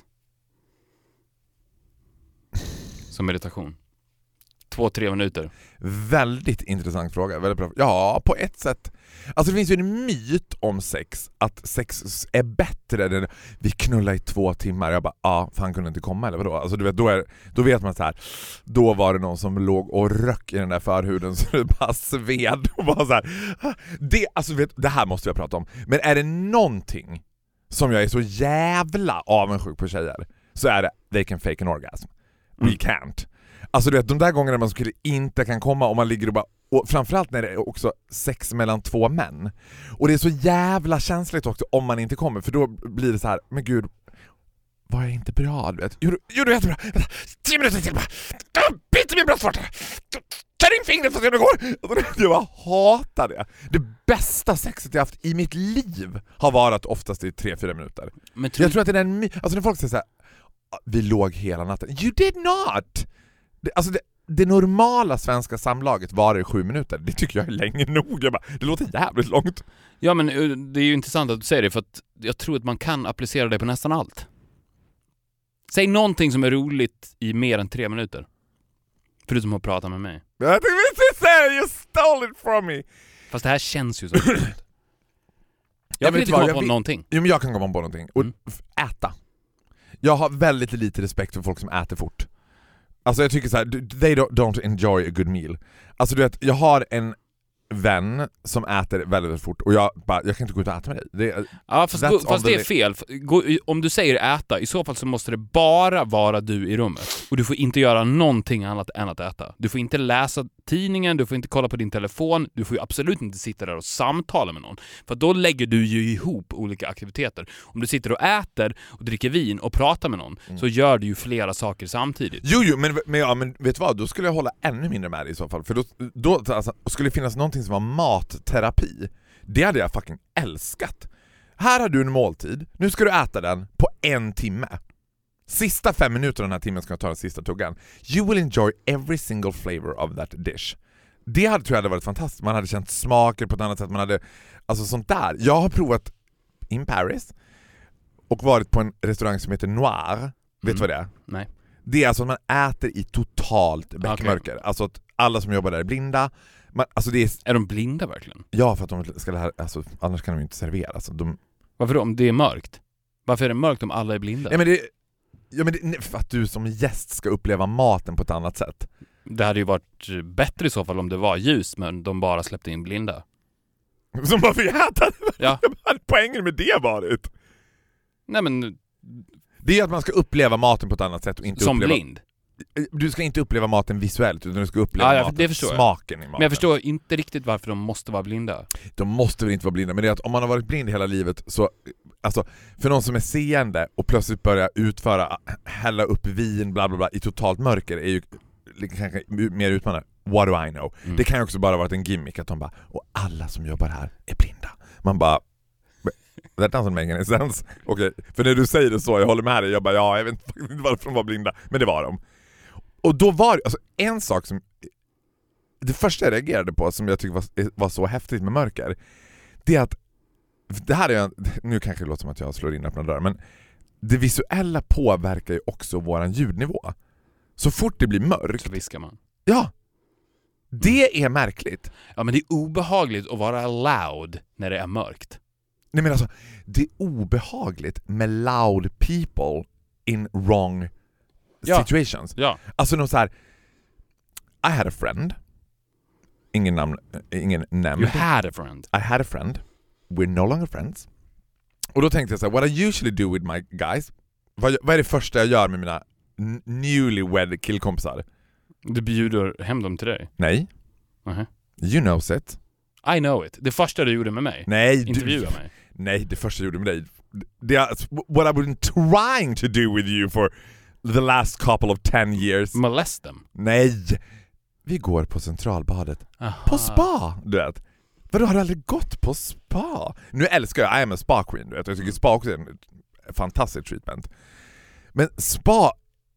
F: Som meditation? 2-3 minuter.
E: Väldigt intressant fråga. Väldigt bra. Ja, på ett sätt. Alltså det finns ju en myt om sex. Att sex är bättre än vi knullar i 2 timmar. Jag bara, fan kunde inte komma eller vadå? Alltså du vet, då vet man så här. Då var det någon som låg och röck i den där förhuden så det bara sved och bara så här. Alltså vet, det här måste jag prata om. Men är det någonting som jag är så jävla avundsjuk på tjejer, så är det they can fake an orgasm. We can't. Alltså du vet, de där gångerna man skulle inte kan komma och man ligger och bara... Och framförallt när det är också sex mellan 2 män. Och det är så jävla känsligt också om man inte kommer. För då blir det så här, men gud, var jag inte bra? Du vet? Jo, du är jättebra. 10 minuter till bara. Bit min bröstvårta. Ta in fingret för att det går. Jag bara hatar det. Det bästa sexet jag haft i mitt liv har varit oftast i 3-4 minuter. Men jag tror att det är en... Alltså när folk säger så här, vi låg hela natten. You did not! Det normala svenska samlaget var i 7 minuter. Det tycker jag är länge nog. Det låter jävligt långt.
F: Ja, men det är ju intressant att du säger det, för att jag tror att man kan applicera det på nästan allt. Säg någonting som är roligt i mer än 3 minuter. Förutom att prata med mig.
E: Jag tänkte inte säga, you stole it from me.
F: Fast det här känns ju så roligt. Jag vill inte komma på någonting.
E: Jo, men jag kan komma på någonting. Och äta. Jag har väldigt lite respekt för folk som äter fort. Alltså jag tycker så här, they don't enjoy a good meal. Alltså du vet, jag har en vän som äter väldigt, väldigt fort och jag kan inte gå ut och äta med dig.
F: Fast det är fel. Om du säger äta, i så fall så måste det bara vara du i rummet. Och du får inte göra någonting annat än att äta. Du får inte läsa tidningen, du får inte kolla på din telefon, du får ju absolut inte sitta där och samtala med någon. För då lägger du ju ihop olika aktiviteter. Om du sitter och äter och dricker vin och pratar med någon, så gör du ju flera saker samtidigt.
E: Jo, men vet du vad? Då skulle jag hålla ännu mindre med dig i så fall. För då alltså, skulle det finnas någonting som var matterapi. Det hade jag fucking älskat. Här har du en måltid. Nu ska du äta den på 1 timme. Sista 5 minuter av den här timmen ska jag ta den sista tuggan. You will enjoy every single flavor of that dish. Det tror jag hade varit fantastiskt. Man hade känt smaker på ett annat sätt. Man hade, alltså sånt där. Jag har provat in Paris och varit på en restaurang som heter Noir. Vet du vad det är?
F: Nej.
E: Det är alltså att man äter i totalt bäckmörker. Okay. Alltså att alla som jobbar där är blinda. Alltså är
F: de blinda verkligen?
E: Ja, för att de ska lära, alltså, annars kan de ju inte servera. Alltså,
F: Varför då? Om det är mörkt? Varför är det mörkt om alla är blinda?
E: För att du som gäst ska uppleva maten på ett annat sätt.
F: Det hade ju varit bättre i så fall om det var ljus, men de bara släppte in blinda.
E: Som bara fick äta?
F: Ja.
E: Vad hade poängen med det varit?
F: Nej, men...
E: Det är att man ska uppleva maten på ett annat sätt och inte
F: som
E: uppleva...
F: blind?
E: Du ska inte uppleva maten visuellt, utan du ska uppleva smaken i maten.
F: Men jag förstår inte riktigt varför de måste vara blinda.
E: De måste väl inte vara blinda, men det är att om man har varit blind hela livet så, alltså, för någon som är seende och plötsligt börjar utföra, hälla upp vin bla bla bla i totalt mörker är ju kanske mer utmanande. What do I know? Det kan ju också bara vara en gimmick att de bara, och alla som jobbar här är blinda. Man bara, that doesn't make any sense. Okay. För när du säger det så, jag håller med dig, jag bara, jag vet inte varför de var blinda, men det var de. Och då var det, alltså en sak som det första jag reagerade på som jag tycker var så häftigt med mörker, det är att det här är, nu kanske det låter som att jag slår in öppna dörrar, men det visuella påverkar ju också våran ljudnivå. Så fort det blir mörkt
F: så viskar man.
E: Ja. Det är märkligt.
F: Ja, men det är obehagligt att vara loud när det är mörkt.
E: Nej, men alltså, det är obehagligt med loud people in wrong situations.
F: Ja.
E: Alltså någon så här, I had a friend. Ingen nämnd.
F: You had a friend.
E: I had a friend. We're no longer friends. Och då tänkte jag så här, what I usually do with my guys. Vad är det första jag gör med mina newlywed killkompisar?
F: Du bjuder hem dem till dig?
E: Nej. You know it.
F: I know it. Det första du gjorde med mig?
E: Nej.
F: Intervjua mig?
E: Nej, det första jag gjorde med dig. Det är what I've been trying to do with you for the last couple of 10 years.
F: Molest them?
E: Nej. Vi går på Centralbadet.
F: Aha.
E: På spa, du vet. Vadå, har du aldrig gått på spa? Nu älskar jag I am a spa queen, du vet. Jag tycker spa också är en fantastisk treatment. Men spa,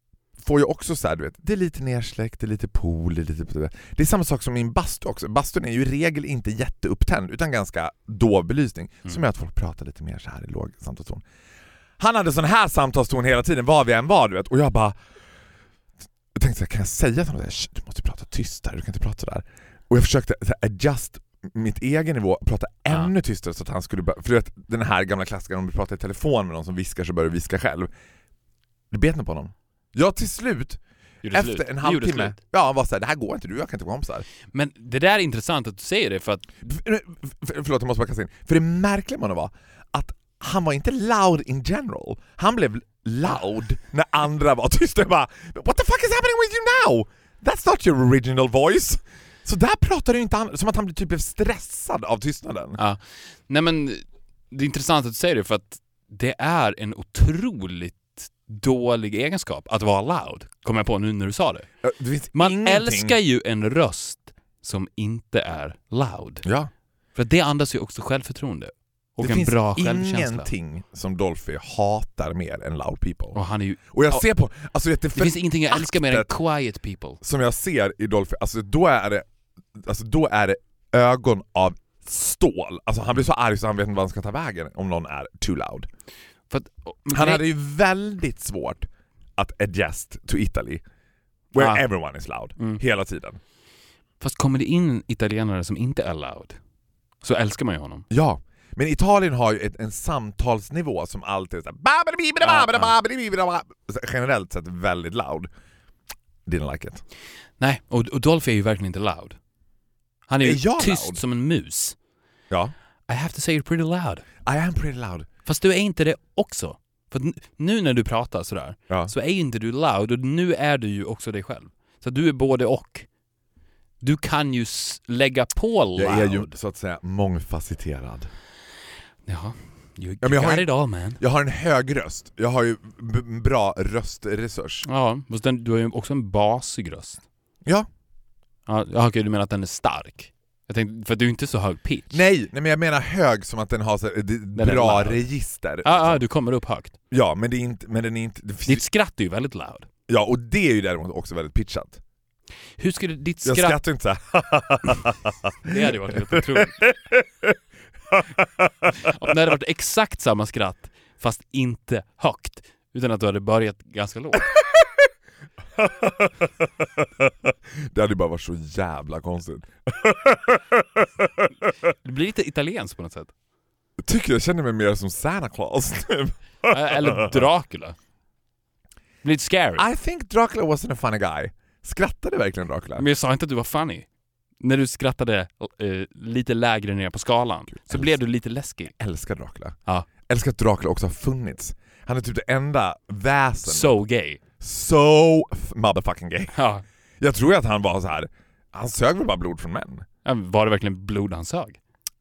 E: får ju också så här, du vet, det är lite nersläckt, det är lite pool, det är samma sak som min bastu också. Bastun är ju i regel inte jätteupptänd utan ganska dov belysning som gör att folk pratar lite mer så här i låg samtalston. Han hade sån här samtalston hela tiden, var vi än var, du vet, och jag tänkte så här, kan jag säga till honom, du måste prata tystare, du kan inte prata så där. Och jag försökte adjust mitt egen nivå, prata ännu tystare så att han skulle för du vet, den här gamla klassikern, om du pratar i telefon med någon som viskar så börjar du viska själv. Det bet mig på honom. Jag till slut efter en halvtimme var så här, det här går inte, jag kan inte komma så här.
F: Men det där är intressant att du säger det, för att
E: förlåt, jag måste bara kasta in. För det märkliga med det var att han var inte loud in general. Han blev loud när andra var tysta. Jag bara, what the fuck is happening with you now? That's not your original voice. Så där pratar du inte som att han blev stressad av tystnaden.
F: Ja. Nej, men det är intressant att du säger det, för att det är en otroligt dålig egenskap att vara loud. Kommer jag på nu när du sa det. Man älskar ju en röst som inte är loud. Ja. För det andas ju också självförtroende. Och en bra självkänsla. Det finns
E: ingenting som Dolphy hatar mer än loud people.
F: Och han är ju,
E: och jag ser på, alltså
F: det finns ingenting jag älskar mer än quiet people.
E: Som jag ser i Dolphy, alltså då är det ögon av stål. Alltså han blir så arg så han vet inte vad han ska ta vägen om någon är too loud. För att, han hade ju väldigt svårt att adjust to Italy where everyone is loud hela tiden.
F: Fast kommer det in italienare som inte är loud, så älskar man ju honom.
E: Ja, men Italien har ju en samtalsnivå som alltid är så här, generellt sett väldigt loud. Didn't like it.
F: Nej, och Dolphy är ju verkligen inte loud. Han är ju tyst
E: loud?
F: Som en mus.
E: Ja.
F: I have to say you're pretty loud.
E: I am pretty loud.
F: Fast du är inte det också. För nu när du pratar sådär, så är inte du loud, och nu är du ju också dig själv. Så du är både och. Du kan ju lägga på loud.
E: Jag är ju så att säga mångfacetterad.
F: Jaha. You got it all, man.
E: Jag har en hög röst. Jag har ju bra röstresurs.
F: Ja, men du har ju också en basig röst.
E: Ja.
F: Ja, okej, du menar att den är stark. Jag tänkte, för du är inte så hög pitch.
E: Nej, men jag menar hög som att den har så bra register.
F: Ja, du kommer upp högt.
E: Ja, men det är inte, men den är inte.
F: Ditt skratt är ju väldigt loud.
E: Ja, och det är ju däremot också väldigt pitchat.
F: Hur skulle ditt skratt...
E: Jag skrattar inte så här.
F: Det hade ju varit helt otroligt. Om det hade varit exakt samma skratt, fast inte högt, utan att du hade börjat ganska lågt.
E: Det hade bara varit så jävla konstigt.
F: Det blir lite italienskt på något sätt.
E: Jag känner mig mer som Santa Claus.
F: Eller Dracula. Det blir lite scary.
E: I think Dracula wasn't a funny guy. Skrattade verkligen Dracula?
F: Men jag sa inte att du var funny. När du skrattade lite lägre ner på skalan, så blev du lite läskig.
E: Jag älskar Dracula.
F: Ja.
E: Älskar att Dracula också har funnits. Han är typ det enda väsen.
F: So gay.
E: So motherfucking gay.
F: Ja.
E: Jag tror att han var så här. Han sög väl bara blod från män.
F: Ja, var det verkligen blod han sög?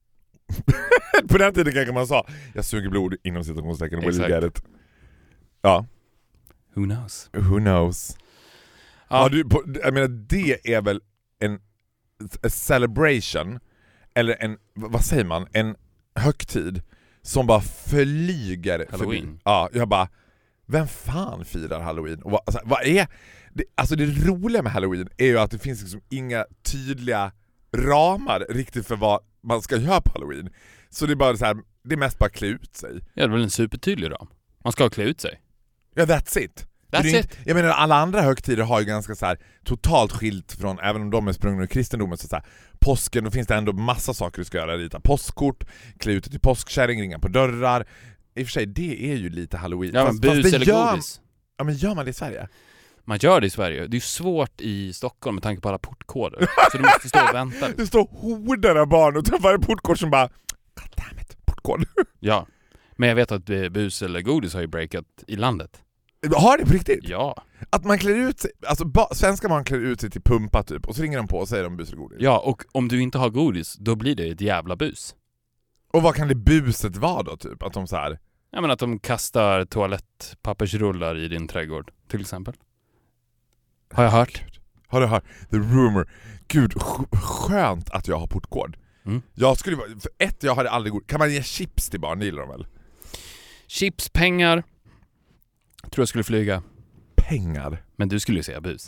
E: På den tiden kanske man sa, jag suger blod inom citationstecken. Will you get it? Ja.
F: Who knows?
E: Who knows? Ja. Jag menar, det är väl en celebration, eller en, vad säger man, en högtid som bara flyger.
F: Halloween.
E: Ja, jag bara, vem fan firar Halloween? Och vad är det? Alltså det roliga med Halloween är ju att det finns liksom inga tydliga ramar riktigt för vad man ska göra på Halloween. Så det är bara så här, det är mest bara klä ut sig.
F: Ja, det är väl en supertydlig ram. Man ska klä ut sig.
E: Ja, that's it. Jag menar, alla andra högtider har ju ganska så här totalt skilt från, även om de är sprungna ur kristendomen, så här, påsken, då finns det ändå massa saker du ska göra. Rita påskkort, klä ut till påskkärring, ringa på dörrar. I och för sig, det är ju lite Halloween.
F: Ja, men bus eller godis.
E: Ja, men gör man det i Sverige?
F: Man gör det i Sverige. Det är svårt i Stockholm med tanke på alla portkoder. Så du måste stå och vänta.
E: Det står horder av barn och tar varje portkod som bara, goddammit, portkod.
F: Ja, men jag vet att bus eller godis har ju breakat i landet.
E: Har det på riktigt?
F: Ja.
E: Att man klär ut sig, alltså svenska barn klär ut sig till pumpa typ, och så ringer de på och säger de bus eller godis.
F: Ja, och om du inte har godis, då blir det ett jävla bus.
E: Och vad kan det buset vara då typ? Att de så här...
F: Ja, men att de kastar toalettpappersrullar i din trädgård, till exempel. Har jag hört?
E: Gud. Har du hört? The rumor. Gud, skönt att jag har portkod. Jag skulle vara... jag hade aldrig godis. Kan man ge chips till barn? Det gillar de väl?
F: Chips, pengar... tror jag skulle flyga.
E: pengar.
F: Men du skulle ju säga bus.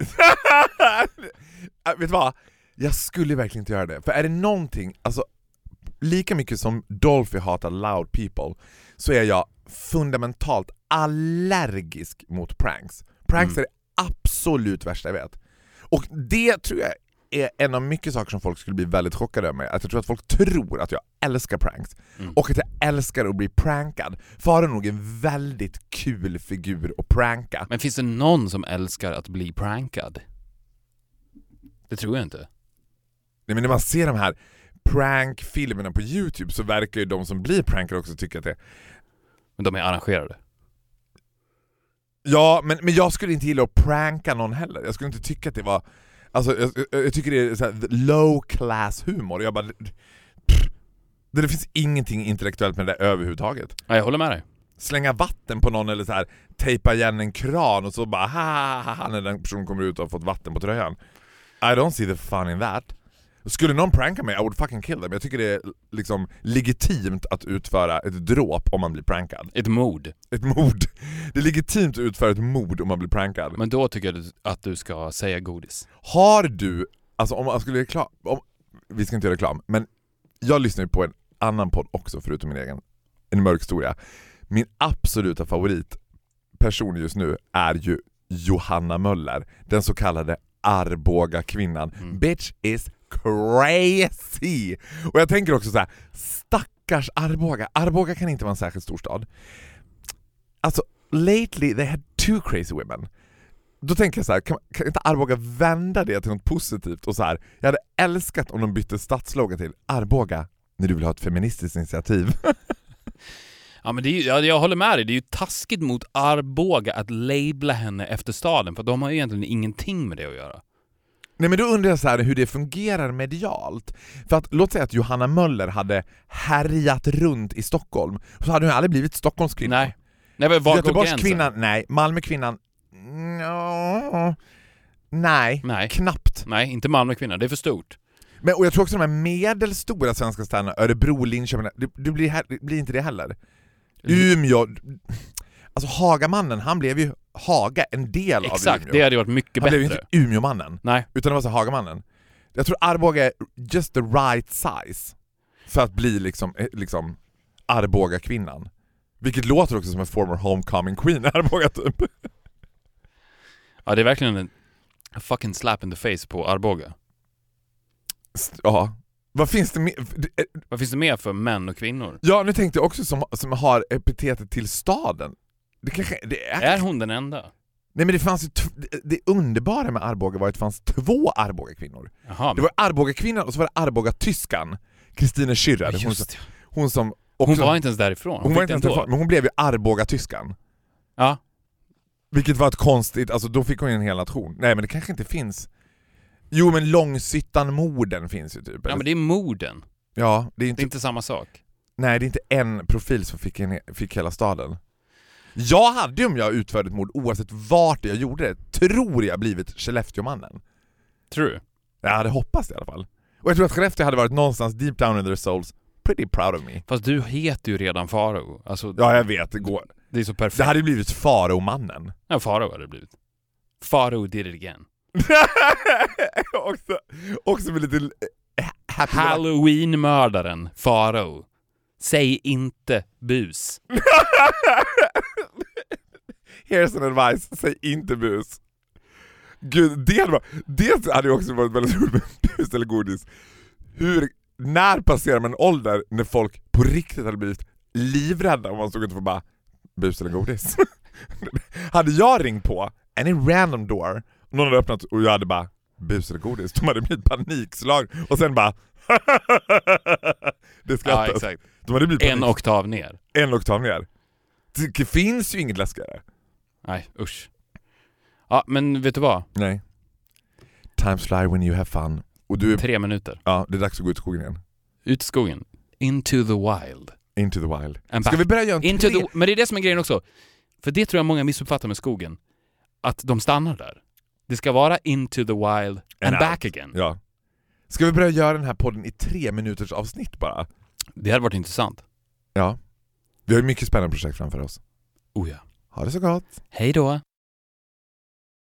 E: Vet du vad? Jag skulle verkligen inte göra det. För är det någonting, alltså lika mycket som Dolphy hatar loud people, så är jag fundamentalt allergisk mot pranks. Pranks är det absolut värsta jag vet. Och det tror jag är en av mycket saker som folk skulle bli väldigt chockade med. Att jag tror att folk tror att jag älskar pranks. Och att jag älskar att bli prankad. För det är nog en väldigt kul figur att pranka.
F: Men finns det någon som älskar att bli prankad? Det tror jag inte.
E: Nej, men när man ser de här prankfilmerna på YouTube så verkar ju de som blir prankade också tycka att det...
F: Men de är arrangerade.
E: Ja, men jag skulle inte gilla att pranka någon heller. Jag skulle inte tycka att det var... Alltså, jag tycker det är så här low class humor. Jag bara... Det finns ingenting intellektuellt med det där överhuvudtaget.
F: Ja, jag håller med dig.
E: Slänga vatten på någon eller så här tejpa igen en kran och så bara ha när den personen kommer ut och har fått vatten på tröjan. I don't see the fun in that. Skulle någon pranka mig, I would fucking kill them. Jag tycker det är liksom legitimt att utföra ett dråp om man blir prankad.
F: Ett mord.
E: Ett mord. Det är legitimt att utföra ett mord om man blir prankad.
F: Men då tycker jag att du ska säga godis.
E: Har du, alltså om man skulle vi ska inte göra reklam, men jag lyssnar ju på en annan podd också förutom min egen, en mörk historia. Min absoluta favoritperson just nu är ju Johanna Möller, den så kallade Arboga kvinnan. Bitch is crazy. Och jag tänker också så här, stackars Arboga. Arboga kan inte vara en särskilt stor stad. Alltså, lately they had 2 crazy women. Då tänker jag så här, kan inte Arboga vända det till något positivt och så här, jag hade älskat om de bytte stadslogan till Arboga när du vill ha ett feministiskt initiativ.
F: Ja, men det är ju, jag håller med dig. Det är ju taskigt mot Arboga att labla henne efter staden, för de har ju egentligen ingenting med det att göra.
E: Nej, men då undrar jag så här hur det fungerar medialt. För att låt säga att Johanna Möller hade härjat runt i Stockholm, så hade hon aldrig blivit Stockholmskvinna.
F: Nej. Nej, men var
E: Göteborgskvinnan, nej. Malmökvinnan, nej, knappt.
F: Nej, inte Malmökvinnan, det är för stort.
E: Men, och jag tror också de här medelstora svenska städerna, Örebro, Linköping, det blir inte det heller. Umeå, alltså Hagamannen, han blev ju Haga, en del av Umeå.
F: Exakt, det hade varit mycket bättre.
E: Han blev ju inte Umeåmannen.
F: Nej.
E: Utan det var så Hagamannen. Jag tror Arboga är just the right size för att bli liksom Arboga kvinnan. Vilket låter också som en former homecoming queen i Arboga typ.
F: Ja, det är verkligen en fucking slap in the face på Arboga.
E: Ja. Vad finns det
F: mer för män och kvinnor?
E: Ja, nu tänkte jag också som har epitetet till staden. Är
F: hon den enda?
E: Nej, men det fanns ju det underbara med Arboga var att det fanns 2 Arboga kvinnor.
F: Jaha,
E: det var Arboga kvinnan och så var det Arboga tyskan. Kristine Schürrer. Hon som också,
F: hon var inte ens därifrån.
E: Hon var inte ens därifrån, men hon blev ju Arboga tyskan.
F: Ja.
E: Vilket var ett konstigt, alltså då fick hon en hel nation. Nej, men det kanske inte finns. Jo, men Långshyttan-morden finns ju typ.
F: Ja, men det är morden.
E: Ja,
F: det är inte samma sak.
E: Nej, det är inte en profil som fick hela staden. Jag hade, om jag utförde ett mord oavsett vart jag gjorde det, tror jag blivit Skellefteåmannen.
F: Tror du?
E: Jag hade hoppats i alla fall. Och jag tror att Skellefteå hade varit någonstans deep down in their souls pretty proud of me.
F: Fast du heter ju redan Farao. Alltså,
E: ja, jag vet, det går.
F: Det är så perfekt.
E: Det hade blivit Farao-mannen.
F: Ja, Farao hade det blivit. Farao did it again.
E: också med lite
F: Halloween-mördaren Farao. Säg inte bus.
E: Here's an advice. Säg inte bus. Gud, det hade också varit väldigt roligt med bus eller godis. När passerar man en ålder när folk på riktigt hade blivit livrädda om man stod inte för bara bus eller godis? Hade jag ringt på any random door, någon hade öppnat och jag hade bara bus eller godis, de hade blivit panikslag och sen bara det skrattas.
F: Ja, exakt.
E: De hade blivit
F: en oktav ner.
E: En oktav ner. Det finns ju inget läskigare.
F: Nej, usch. Ja, men vet du vad?
E: Nej. Times fly when you have fun. Och
F: 3 minuter.
E: Ja, det är dags att gå ut i skogen igen.
F: Ut i skogen. Into the wild.
E: Into the wild.
F: Ska
E: vi börja göra
F: men det är det som är grejen också. För det tror jag många missuppfattar med skogen. Att de stannar där. Det ska vara into the wild and back again.
E: Ja. Ska vi börja göra den här podden i 3 minuters avsnitt bara?
F: Det hade varit intressant.
E: Ja. Vi har ju mycket spännande projekt framför oss.
F: Oh ja.
E: Ha det så gott.
F: Hej då.